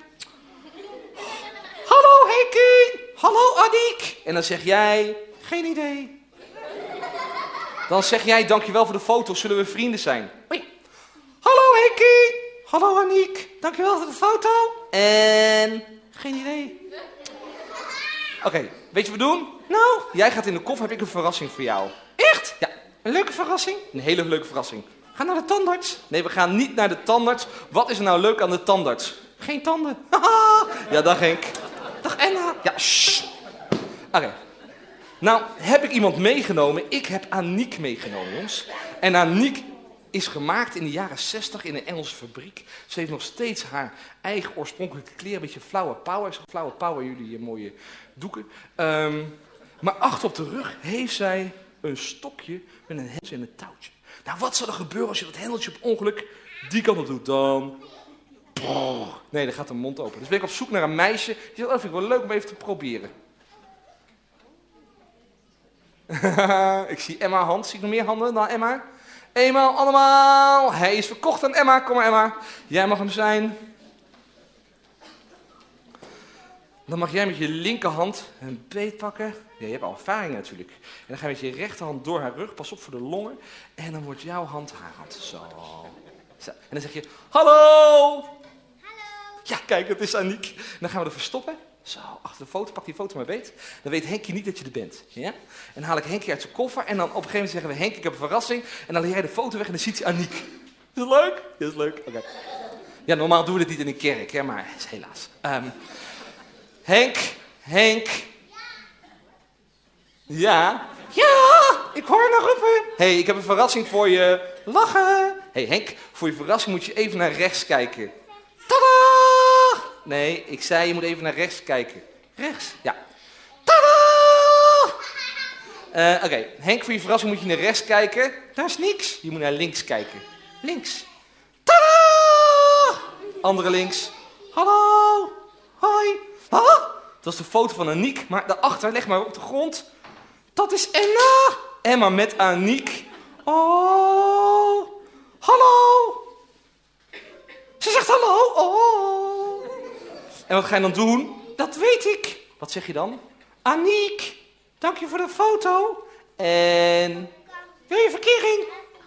Hallo, Henkie. Hallo, Aniek. En dan zeg jij... Geen idee. Dan zeg jij... Dankjewel voor de foto. Zullen we vrienden zijn? Oei. Hallo, Henkie. Hallo, Aniek. Dankjewel voor de foto. En... Geen idee. Oké, weet je wat we doen? Nou, jij gaat in de koffer, heb ik een verrassing voor jou. Echt? Ja. Een leuke verrassing? Een hele leuke verrassing. Ga naar de tandarts. Nee, we gaan niet naar de tandarts. Wat is er nou leuk aan de tandarts? Geen tanden. Ja, dag Henk. Dag Enna. Ja, shh. Oké. Nou, heb ik iemand meegenomen? Ik heb Aniek meegenomen, jongens. En Aniek is gemaakt in de jaren 60 in een Engelse fabriek. Ze heeft nog steeds haar eigen oorspronkelijke kleren. Een beetje flower power. Ik zeg flower power, jullie mooie doeken. Maar achter op de rug heeft zij een stokje met een hendeltje en een touwtje. Nou, wat zou er gebeuren als je dat hendeltje op ongeluk die kant op doet? Dan Nee, dan gaat de mond open. Dus ben ik op zoek naar een meisje. Die zegt, oh, vind ik wel leuk om even te proberen. Ik zie Emma hand. Zie ik nog meer handen dan Emma? Eenmaal, allemaal. Hij is verkocht aan Emma. Kom maar, Emma. Jij mag hem zijn. Dan mag jij met je linkerhand een beet pakken. Ja, je hebt al ervaring natuurlijk. En dan ga je met je rechterhand door haar rug. Pas op voor de longen. En dan wordt jouw hand haar hand. Zo. Zo. En dan zeg je, hallo. Hallo. Ja, kijk, het is Aniek. En dan gaan we er verstoppen. Zo, achter de foto. Pak die foto maar beet. Dan weet Henkie niet dat je er bent. Ja? En dan haal ik Henkie uit zijn koffer. En dan op een gegeven moment zeggen we, Henk, ik heb een verrassing. En dan leg jij de foto weg en dan ziet hij Aniek. Is dat leuk? Ja, dat is leuk. Oké. Ja, normaal doen we dit niet in een kerk, hè, maar helaas. Henk. Ja? Ja, ik hoor naar roepen. Hé, ik heb een verrassing voor je. Lachen. Hé, Henk, voor je verrassing moet je even naar rechts kijken. Tada! Nee, ik zei je moet even naar rechts kijken. Rechts? Ja. Tada! Oké, Henk, voor je verrassing moet je naar rechts kijken. Daar is niks. Je moet naar links kijken. Links. Tada! Andere links. Hallo. Hoi. Ah, dat is de foto van Aniek, maar daarachter, leg maar op de grond. Dat is Emma. Emma met Aniek. Oh. Hallo. Ze zegt hallo. Oh. En wat ga je dan doen? Dat weet ik. Wat zeg je dan? Aniek, dank je voor de foto. En wil je verkering?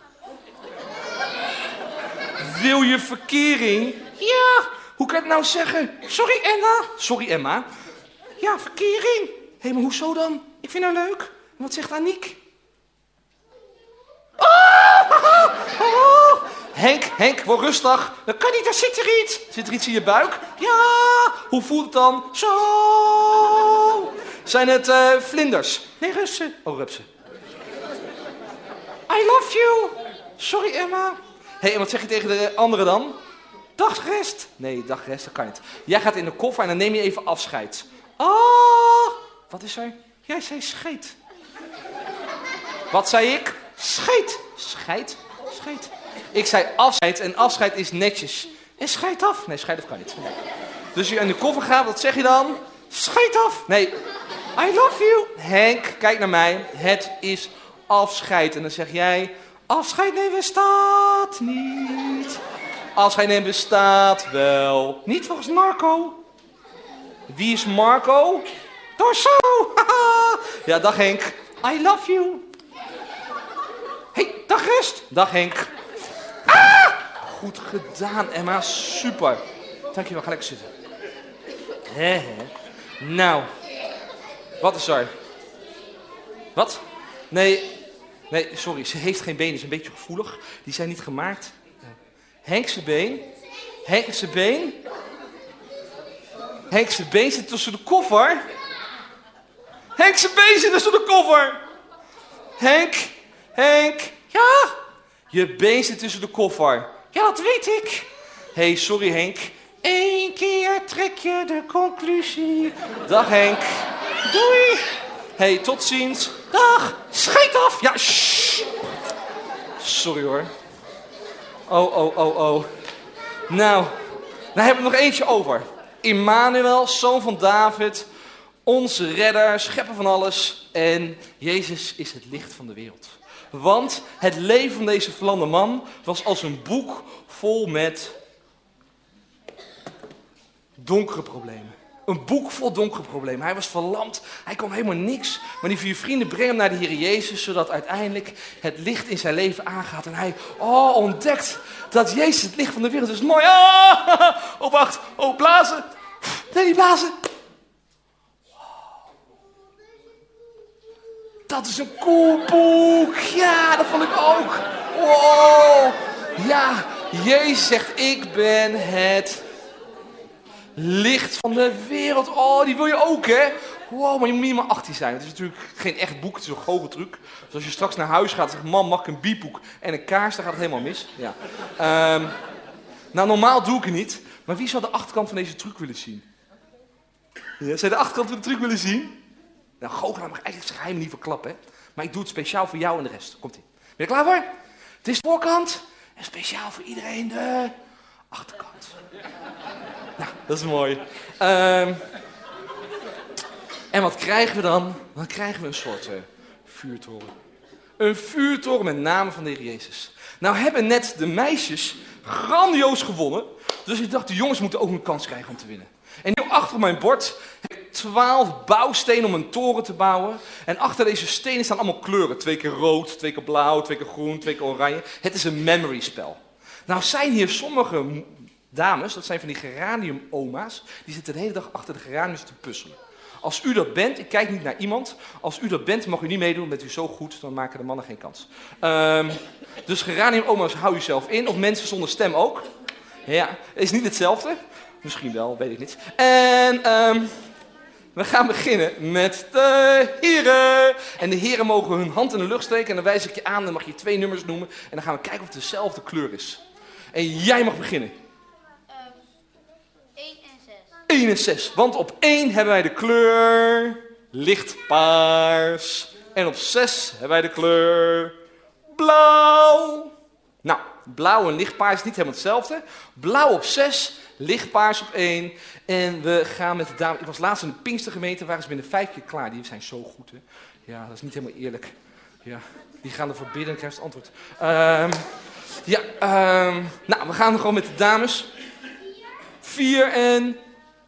Wil je verkering? Ja. Hoe kan ik het nou zeggen? Sorry, Emma. Sorry, Emma. Ja, verkering. Hé, maar hoezo dan? Ik vind haar leuk. En wat zegt Aniek? Oh! Henk, word rustig. Dat kan niet, daar zit er iets. Zit er iets in je buik? Ja. Hoe voelt het dan? Zo. Zijn het vlinders? Nee, rupsen. Oh, rupsen. I love you. Sorry, Emma. Hé, en wat zeg je tegen de andere dan? Dag rest. Nee, dag rest, dat kan niet. Jij gaat in de koffer en dan neem je even afscheid. Oh, wat is er? Jij zei scheet. Wat zei ik? Scheet. Scheet? Scheet. Ik zei afscheid en afscheid is netjes. En scheet af? Nee, scheet af kan niet. Dus je in de koffer gaat, wat zeg je dan? Scheet af. Nee, I love you. Henk, kijk naar mij. Het is afscheid. En dan zeg jij, afscheid nemen bestaat niet. Afscheid nemen bestaat wel. Niet volgens Marco. Wie is Marco? Torso. Ja, dag Henk. I love you. Hey, dag Rest. Dag Henk. Ah! Goed gedaan, Emma. Super. Dankjewel, ga lekker zitten. He. Nou, wat is er? Wat? Nee, sorry. Ze heeft geen benen. Ze is een beetje gevoelig. Die zijn niet gemaakt. Henkse been. Henkse been. Henkse been zit tussen de koffer. Henkse been zit tussen de koffer. Henk. Ja? Je been zit tussen de koffer. Ja, dat weet ik. Hé, sorry Henk. 1 keer trek je de conclusie. Dag Henk. Doei. Hé, tot ziens. Dag. Scheet af. Ja, shh. Sorry hoor. Oh. Nou hebben we nog eentje over. Immanuel, zoon van David, onze redder, schepper van alles. En Jezus is het licht van de wereld. Want het leven van deze verlamde man was als een boek vol met donkere problemen. Een boek vol donkere problemen. Hij was verlamd, hij kon helemaal niks. Maar die 4 vrienden brengen hem naar de Heer Jezus, zodat uiteindelijk het licht in zijn leven aangaat. En hij ontdekt dat Jezus het licht van de wereld is. Mooi. Oh, wacht. Oh, blazen. Nee, niet blazen. Dat is een cool boek. Ja, dat vond ik ook. Wow. Ja, Jezus zegt, ik ben het licht van de wereld. Oh, die wil je ook, hè? Wow, maar je moet minimaal 18 zijn. Het is natuurlijk geen echt boek, het is een goocheltruc. Dus als je straks naar huis gaat en zegt, mam, mag ik een biepboek en een kaars, dan gaat het helemaal mis. Ja. Nou, normaal doe ik het niet. Maar wie zou de achterkant van deze truc willen zien? Ja, zou je de achterkant van de truc willen zien? Nou, goochelaar mag eigenlijk zijn geheim niet verklappen, hè? Maar ik doe het speciaal voor jou en de rest. Komt-ie. Ben je klaar voor? Het is de voorkant. En speciaal voor iedereen de Achterkant. Nou, dat is mooi. En wat krijgen we dan? Dan krijgen we een soort vuurtoren. Een vuurtoren met namen van de Heer Jezus. Nou hebben net de meisjes grandioos gewonnen. Dus ik dacht, de jongens moeten ook een kans krijgen om te winnen. En nu achter op mijn bord heb ik 12 bouwstenen om een toren te bouwen. En achter deze stenen staan allemaal kleuren. 2 keer rood, 2 keer blauw, 2 keer groen, 2 keer oranje. Het is een memory spel. Nou zijn hier sommige dames, dat zijn van die geranium-oma's, die zitten de hele dag achter de geraniums te puzzelen. Als u dat bent, ik kijk niet naar iemand, als u dat bent mag u niet meedoen, bent u zo goed, dan maken de mannen geen kans. Dus geranium-oma's hou u zelf in, of mensen zonder stem ook. Ja, is niet hetzelfde. Misschien wel, weet ik niet. En we gaan beginnen met de heren. En de heren mogen hun hand in de lucht steken en dan wijs ik je aan, dan mag je 2 nummers noemen. En dan gaan we kijken of het dezelfde kleur is. En jij mag beginnen. 1 en 6. 1 en 6. Want op 1 hebben wij de kleur lichtpaars. En op 6 hebben wij de kleur blauw. Nou, blauw en lichtpaars is niet helemaal hetzelfde. Blauw op 6, lichtpaars op 1. En we gaan met de dame... Ik was laatst in de Pinkstergemeente, waren ze binnen 5 keer klaar. Die zijn zo goed, hè. Ja, dat is niet helemaal eerlijk. Ja, die gaan ervoor bidden en krijgen het antwoord. Nou, we gaan gewoon met de dames. 4 en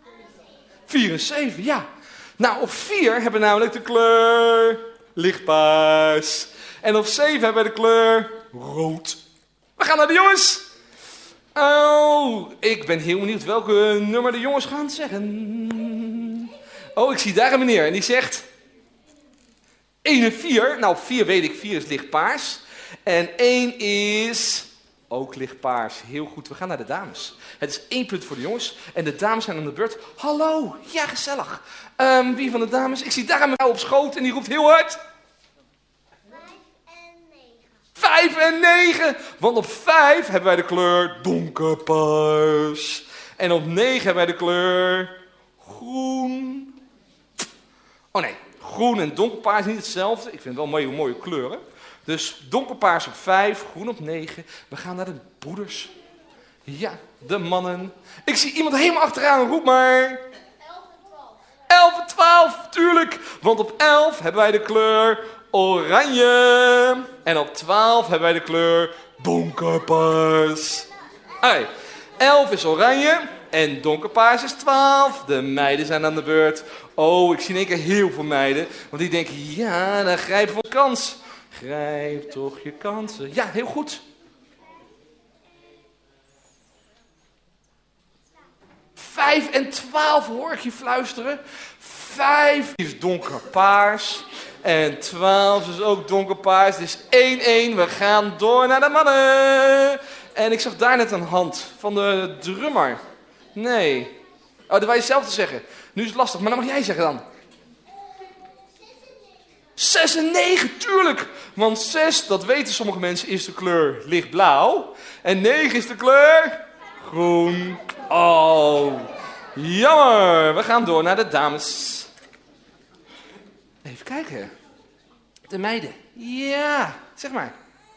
7, ja. Nou, op 4 hebben we namelijk de kleur lichtpaars. En op 7 hebben we de kleur rood. We gaan naar de jongens. Oh, ik ben heel benieuwd welke nummer de jongens gaan zeggen. Oh, ik zie daar een meneer en die zegt 1 en 4. Nou, op 4 weet ik, 4 is lichtpaars. En 1 is ook lichtpaars. Heel goed, we gaan naar de dames. Het is 1 punt voor de jongens en de dames zijn aan de beurt. Hallo, ja gezellig. Wie van de dames? Ik zie daar een mevrouw op schoot en die roept heel hard. 5 en 9. Want op 5 hebben wij de kleur donkerpaars. En op 9 hebben wij de kleur groen. Oh nee, groen en donkerpaars is niet hetzelfde. Ik vind het wel mooie kleuren. Dus donkerpaars op 5, groen op 9. We gaan naar de broeders. Ja, de mannen. Ik zie iemand helemaal achteraan, roep maar. 11 en 12. 11 en 12, tuurlijk. Want op 11 hebben wij de kleur oranje. En op 12 hebben wij de kleur donkerpaars. Oké, 11 is oranje en donkerpaars is 12. De meiden zijn aan de beurt. Oh, ik zie in één keer heel veel meiden. Want die denken, ja, dan grijpen we een kans. Grijp toch je kansen. Ja, heel goed. 5 en 12 hoor ik je fluisteren. 5 is donkerpaars. En 12 is ook donkerpaars. Het is 1-1. We gaan door naar de mannen. En ik zag daar net een hand van de drummer. Nee. Oh, dat wou je zelf te zeggen. Nu is het lastig, maar dan mag jij zeggen dan. 6 en 9, tuurlijk. Want 6, dat weten sommige mensen, is de kleur lichtblauw. En 9 is de kleur groen. Oh, jammer. We gaan door naar de dames. Even kijken. De meiden. Ja, zeg maar.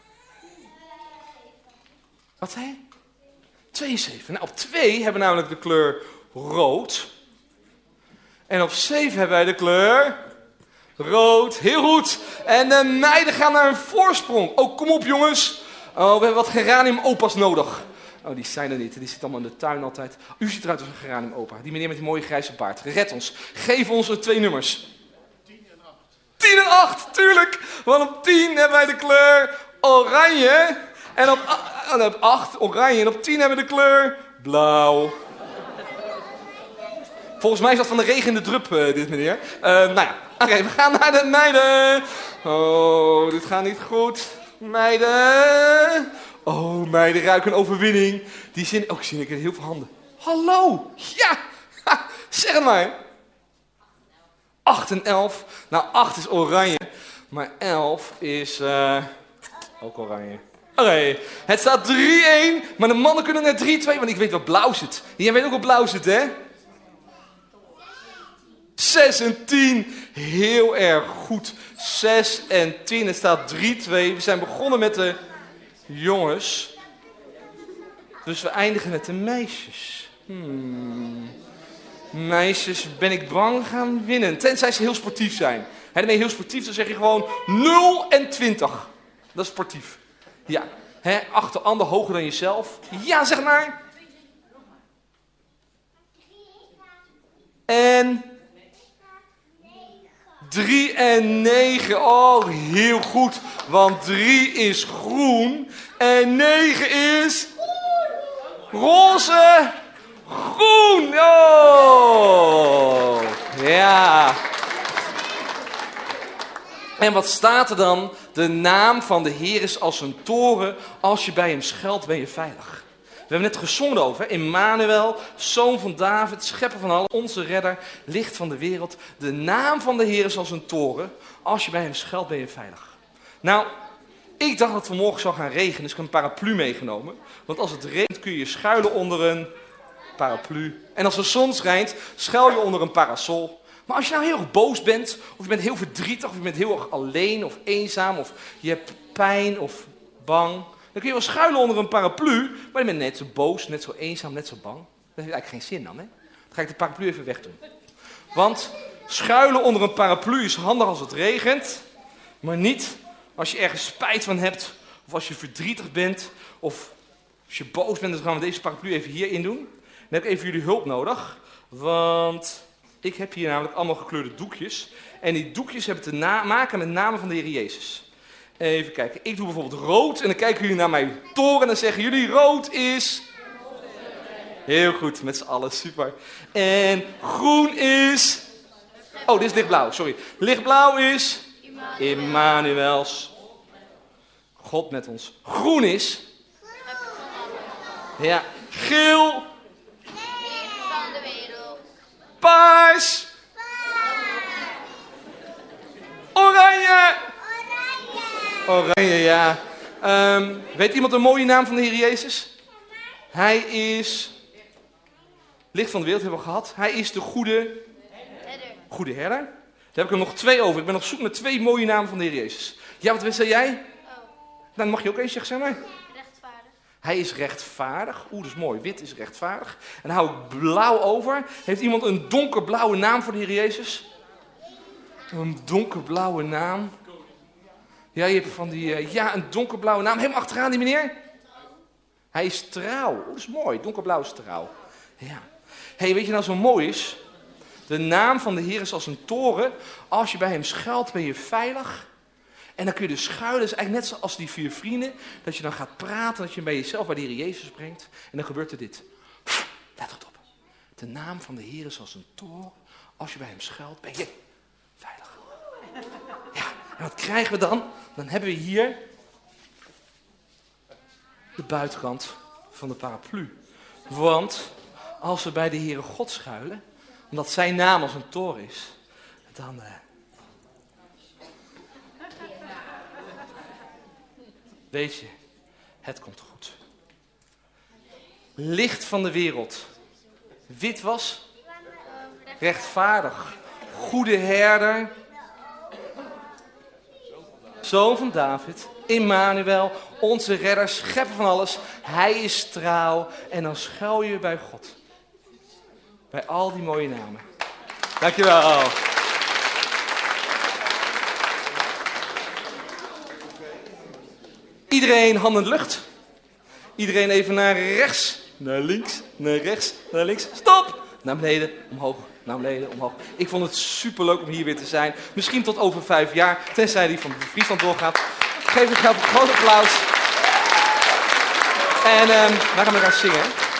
Wat zei je? 2 en 7. Nou, op 2 hebben we namelijk de kleur rood. En op 7 hebben wij de kleur rood. Heel goed. En de meiden gaan naar een voorsprong. Oh, kom op jongens. Oh, we hebben wat geranium-opa's nodig. Oh, die zijn er niet. Die zitten allemaal in de tuin altijd. U ziet eruit als een geranium-opa. Die meneer met die mooie grijze baard. Red ons. Geef ons 2 nummers. 10 en 8, tuurlijk. Want op 10 hebben wij de kleur oranje. En op 8 oranje. En op 10 hebben we de kleur blauw. Volgens mij is dat van de regen in de drup, dit meneer. Nou ja, oké, we gaan naar de meiden. Oh, dit gaat niet goed. Meiden. Oh, meiden ruiken een overwinning. Die zin... Oh, ik zie heel veel handen. Hallo. Ja. Ha, zeg het maar. 8 en 11. Nou, 8 is oranje. Maar 11 is ook oranje. Oké, het staat 3-1. Maar de mannen kunnen naar 3-2. Want ik weet wat blauw zit. Jij weet ook wat blauw zit, hè? 6 en 10. Heel erg goed. 6 en 10. Het staat 3-2. We zijn begonnen met de jongens. Dus we eindigen met de meisjes. Meisjes, ben ik bang, gaan winnen. Tenzij ze heel sportief zijn. Dan ben je heel sportief, dan zeg je gewoon 0 en 20. Dat is sportief. Ja. Acht de ander hoger dan jezelf. Ja, zeg maar. En 3 en 9. Oh, heel goed. Want 3 is groen en 9 is roze. Groen. Oh. Ja. En wat staat er dan? De naam van de Heer is als een toren. Als je bij hem schuilt, ben je veilig. We hebben net gezongen over. Immanuel, zoon van David, schepper van alles, onze redder, licht van de wereld. De naam van de Heer is als een toren. Als je bij hem schuilt, ben je veilig. Nou, ik dacht dat het vanmorgen zou gaan regenen, dus ik heb een paraplu meegenomen. Want als het regent kun je schuilen onder een paraplu. En als de zon schijnt, schuil je onder een parasol. Maar als je nou heel erg boos bent, of je bent heel verdrietig, of je bent heel erg alleen of eenzaam, of je hebt pijn of bang, dan kun je wel schuilen onder een paraplu, maar je bent net zo boos, net zo eenzaam, net zo bang. Dat heeft eigenlijk geen zin dan, hè? Dan ga ik de paraplu even wegdoen. Want schuilen onder een paraplu is handig als het regent, maar niet als je ergens spijt van hebt, of als je verdrietig bent, of als je boos bent. Dan gaan we deze paraplu even hierin doen. Dan heb ik even jullie hulp nodig, want ik heb hier namelijk allemaal gekleurde doekjes. En die doekjes hebben te maken met namen van de Heer Jezus. Even kijken. Ik doe bijvoorbeeld rood. En dan kijken jullie naar mijn toren en dan zeggen jullie rood is... Heel goed, met z'n allen. Super. En groen is... Oh, dit is lichtblauw. Sorry. Lichtblauw is... Immanuels. God met ons. Groen is... Ja. Geel... Paars. Oranje. Oranje, ja. Weet iemand een mooie naam van de Heer Jezus? Hij is... Licht van de wereld hebben we gehad. Hij is de goede herder. Daar heb ik er nog 2 over. Ik ben op zoek naar 2 mooie namen van de Heer Jezus. Ja, wat zei jij? Nou, dan mag je ook eens zeggen, zeg maar. Hij is rechtvaardig. Oeh, dat is mooi. Wit is rechtvaardig. En dan hou ik blauw over. Heeft iemand een donkerblauwe naam voor de Heer Jezus? Een donkerblauwe naam. Ja, je hebt van die... een donkerblauwe naam. Helemaal achteraan die meneer. Hij is trouw. Oeh, dat is mooi. Donkerblauw is trouw. Ja. Hey, weet je nou zo mooi is? De naam van de Heer is als een toren. Als je bij hem schuilt, ben je veilig. En dan kun je dus schuilen, dat is eigenlijk net zoals die 4 vrienden, dat je dan gaat praten, dat je bij jezelf bij de Heer Jezus brengt. En dan gebeurt er dit. Let het op. De naam van de Heer is als een toren. Als je bij hem schuilt, ben je veilig. Ja, en wat krijgen we dan? Dan hebben we hier de buitenkant van de paraplu. Want als we bij de Heere God schuilen, omdat zijn naam als een toren is, dan... Weet je, het komt goed. Licht van de wereld. Wit was rechtvaardig. Goede herder. Zoon van David. Immanuel. Onze redder. Schepper van alles. Hij is trouw. En dan schuil je bij God. Bij al die mooie namen. Dankjewel. Iedereen handen in de lucht. Iedereen even naar rechts, naar links, naar rechts, naar links. Stop! Naar beneden, omhoog, naar beneden, omhoog. Ik vond het superleuk om hier weer te zijn. Misschien tot over 5 jaar, tenzij die van Friesland doorgaat. Geef het een groot applaus. En wij gaan met elkaar zingen.